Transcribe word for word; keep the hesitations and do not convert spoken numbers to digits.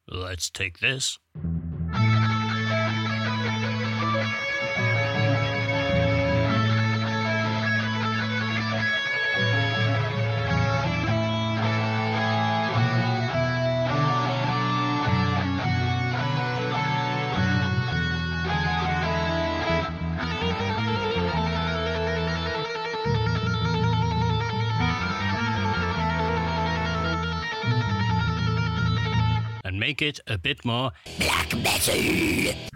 Let's take this. And make it a bit more black metal.